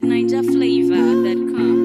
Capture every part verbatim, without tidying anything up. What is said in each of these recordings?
ninja flavor dot com.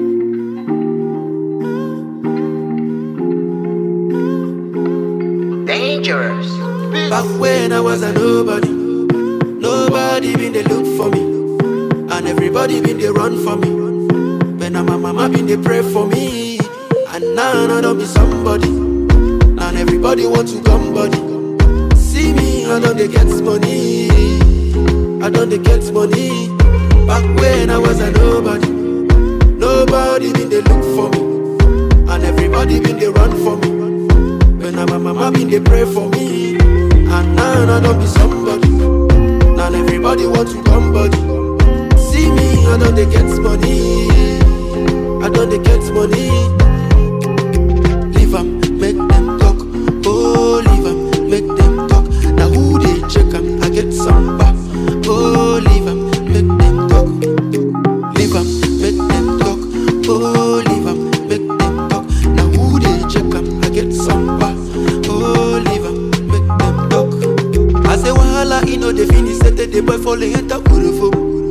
Dangerous. Back when I was a nobody, nobody been they look for me, and everybody been they run for me. When my mama been they pray for me, and now I don't be somebody, and everybody want to come body. See me, I don't they get money, I don't they get money. Back when I was a nobody, nobody been they look for me, and everybody been they run for me. When my mama been they pray for me, and now I don't be somebody, now everybody want to come body. See me, I don't they get money, I don't they get money. Leave 'em, make them talk, oh leave 'em, make them talk. Now who they check 'em, I get some back. Oh leave 'em, make them talk. Leave 'em, make them talk. Oh leave 'em, make them talk. Now who they check 'em, I get some back. Oh leave 'em, make them talk. I say wahala, you know they finish, set the boy fall enter Kurufo.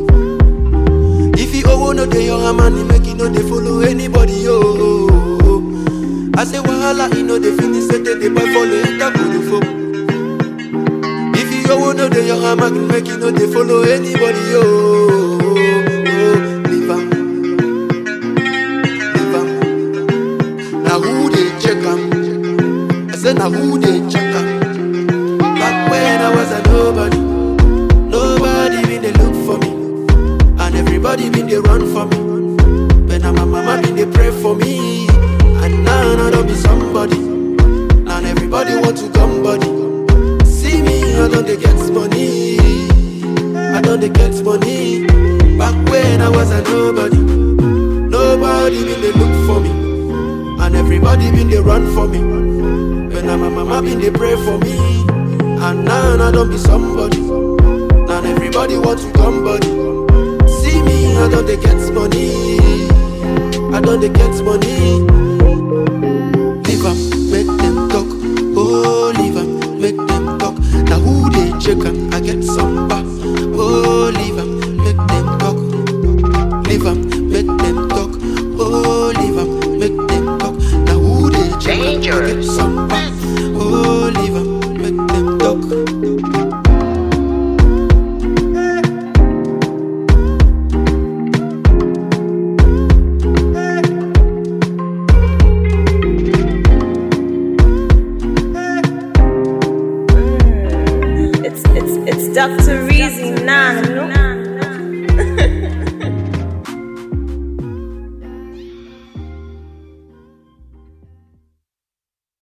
If you owe no day your money, make you know they follow anybody. Oh, I say wahala, you know they finish, set the boy fall enter Kurufo. If you owe no day your money, make you know they follow anybody. Oh, leave 'em, leave 'em. Now who they check 'em? I say now who they check 'em? Back when I was a nobody, nobody been they look for me, and everybody been they run for me. When my mama been they pray for me, and now I don't be somebody, and everybody want to come body. See me, I don't they get money, I don't they get money. Back when I was a nobody, nobody been they look for me, and everybody been they run for me. When my mama been they pray for me, and now I don't be somebody, now everybody want to come body. See me, I don't they get money, I don't they get money. Leave 'em, make them talk, oh leave 'em, make them talk. Now who they check 'em, I get some back. Oh leave 'em, make them talk. Leave 'em, make them talk. Oh leave 'em, make them talk. Now who they check 'em, I get some